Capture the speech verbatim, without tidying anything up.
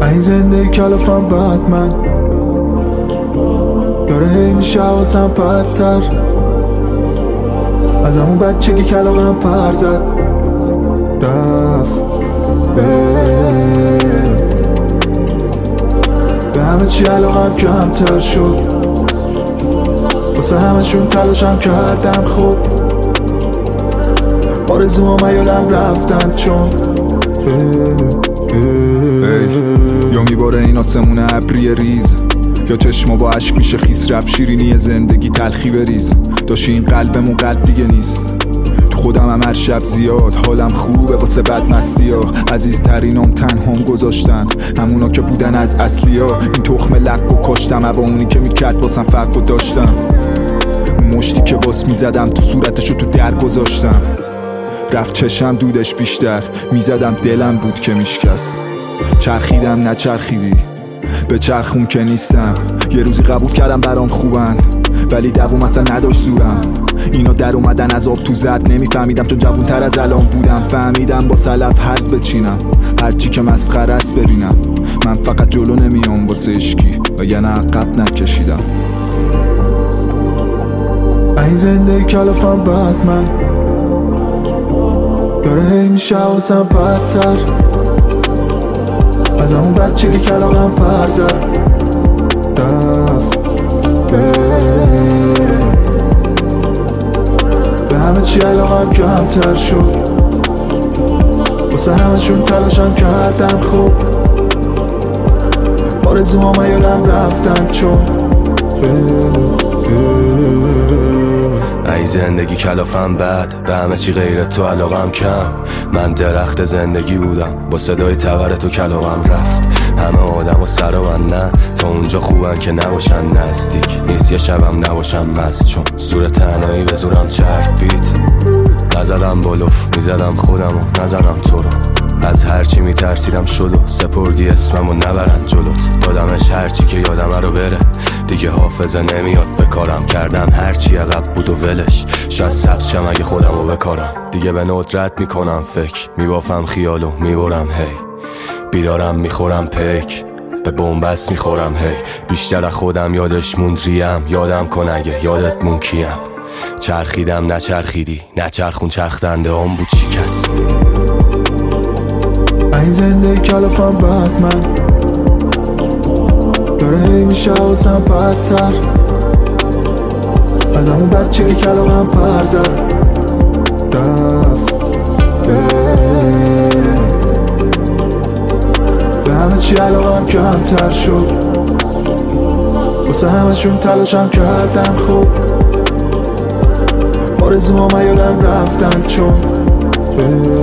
این زندگی کلافم بعد من داره هی میشه حواسم پرتر از همون بچگی کلاغم پر زد رفت به به همه چی علاقم کمتر شد واسه همه شون تلاشم کردم خوب آرزوام یادم رفتن چون یا میباره این آسمون ابری ریز یا چشما با عشق میشه خیس رفت شیرینی زندگی تلخی بریز داشتی این قلبمون قد دیگه نیست تو خودم هم هر شب زیاد حالم خوبه واسه بد مستی ها عزیزترینام تنهام گذاشتن همونا که بودن از اصلی ها این تخم لک و کاشتم با اونی که میکرد واسم فرق و داشتم مشتی که باس میزدم تو صورتشو تو در گذاشتم رفت چشم دودش بیشتر میزدم دلم بود که میشکست چرخیدم نچرخیدی به چرخون که نیستم یه روزی قبول کردم برام خوبن ولی دووم اصلا نداشت زورم اینا در اومدن از آب تو زد نمیفهمیدم چون جوون تر از الان بودم فهمیدم با سلف حرز بچینم هرچی که مسخره است ببینم من فقط جلو نمیام واسه عشقی و یه نه عقب نکشیدم این زندگی کلافم بعد من داره هی میشه حواسم پرتر از همون بچگی کلاغم پر زد رفت به به همه چی علاقم کمتر شد واسه همه شون تلاشم کردم خوب آرزوام یادم رفتن چون ای زندگی کلافم بد به همه چی غیر تو علاقم کم من درخت زندگی بودم با صدای تبر تو کلاغم رفت همه آدم و سر و من نه تا اونجا خوبن که نباشن نزدیک نیست یه شبم نباشم مست چون زور تنهایی به زورم چربید نزدم بلوف میزدم خودم و نزدم تو رو از هرچی میترسیدم شد و سپردی اسمم و نبرن جلوت دادمش هرچی که یادم رو بره دیگه حافظه نمیاد بکارم کردم هرچی عقب بود و ولش شاید سبز شم اگه خودم رو بکارم دیگه به ندرت میکنم فکر میبافم خیال و میبرم هی بیدارم میخورم پیک به بومبست میخورم هی بیشتر از خودم یادش موند ریم یادم کن اگه یادت مون کیم چرخیدم نچرخیدی نچرخون چرخدنده هم بود شکست این زندگی کلافم بعد من داره هی میشه حواسم پرتر از همون بچگی کلاغم پر زد رفت به به همه چی علاقم کمتر شد واسه همه شون تلاشم کردم خوب آرزوام یادم رفتن چون